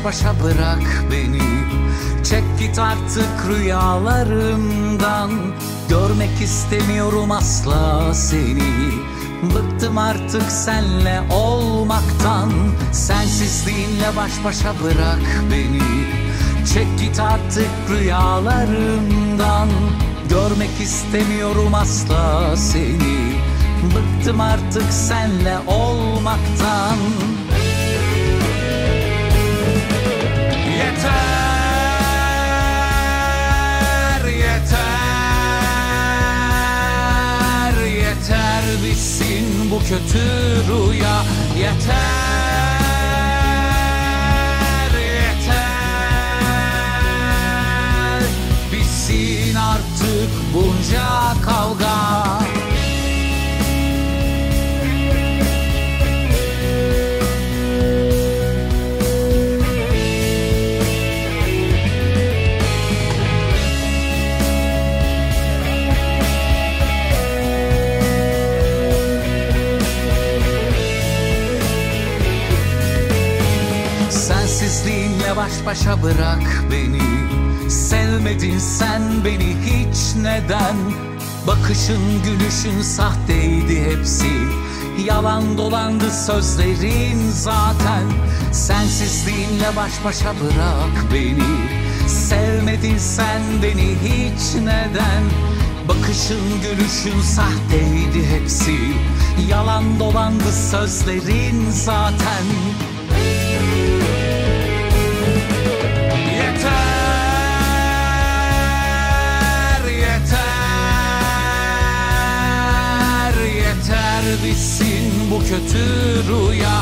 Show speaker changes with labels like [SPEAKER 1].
[SPEAKER 1] baş başa bırak beni. Çek git artık rüyalarımdan. Görmek istemiyorum asla seni. Bıktım artık senle olmaktan. Sensizliğinle baş başa bırak beni. Çek git artık rüyalarımdan. Görmek istemiyorum asla seni. Bıktım artık senle olmaktan. Yeter, yeter, yeter bitsin bu kötü rüya. Yeter, yeter, bitsin artık bunca kavga. Sensizliğinle baş başa bırak beni. Sevmedin sen beni hiç neden? Bakışın gülüşün sahteydi hepsi. Yalan dolandı sözlerin zaten. Sensizliğinle baş başa bırak beni. Sevmedin sen beni hiç neden? Bakışın gülüşün sahteydi hepsi. Yalan dolandı sözlerin zaten. Yeter bitsin bu kötü rüya.